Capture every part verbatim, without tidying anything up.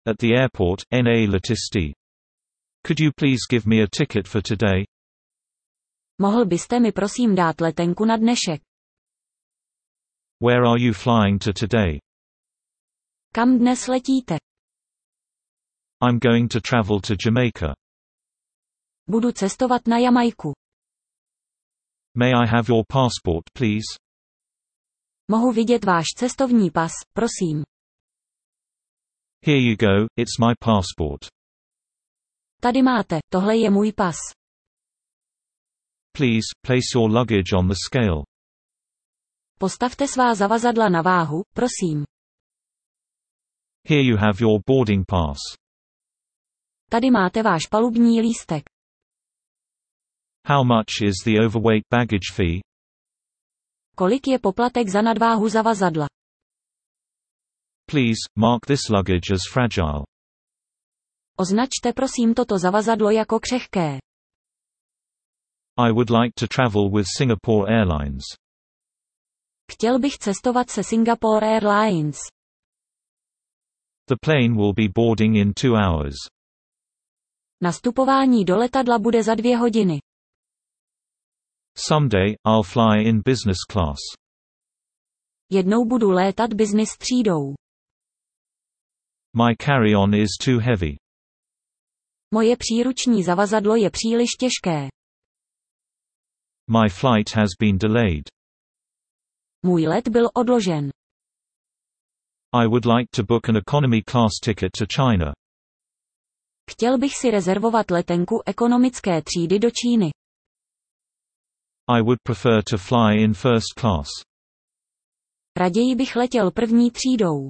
At the airport, N A letisti. Could you please give me a ticket for today? Mohl byste mi prosím dát letenku na dnešek? Where are you flying to today? Kam dnes letíte? I'm going to travel to Jamaica. Budu cestovat na Jamajku. May I have your passport, please? Mohu vidět váš cestovní pas, prosím. Here you go, it's my passport. Tady máte, tohle je můj pas. Please, place your luggage on the scale. Postavte svá zavazadla na váhu, prosím. Here you have your boarding pass. Tady máte váš palubní lístek. How much is the overweight baggage fee? Kolik je poplatek za nadváhu zavazadla? Please, mark this luggage as fragile. Označte prosím toto zavazadlo jako křehké. I would like to travel with Singapore Airlines. Chtěl bych cestovat se Singapore Airlines. The plane will be boarding in two hours. Nastupování do letadla bude za dvě hodiny. Someday, I'll fly in business class. Jednou budu létat business třídou. My carry-on is too heavy. Moje příruční zavazadlo je příliš těžké. My flight has been delayed. Můj let byl odložen. I would like to book an economy class ticket to China. Chtěl bych si rezervovat letenku ekonomické třídy do Číny. I would prefer to fly in first class. Raději bych letěl první třídou.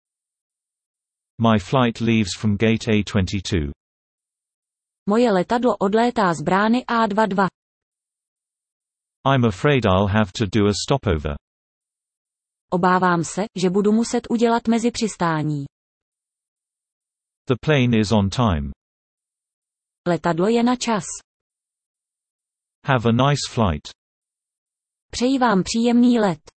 My flight leaves from gate A twenty-two. Moje letadlo odlétá z brány A dvacet dva. I'm afraid I'll have to do a stopover. Obávám se, že budu muset udělat mezipřistání. The plane is on time. Letadlo je na čas. Have a nice flight. Přeji vám příjemný let.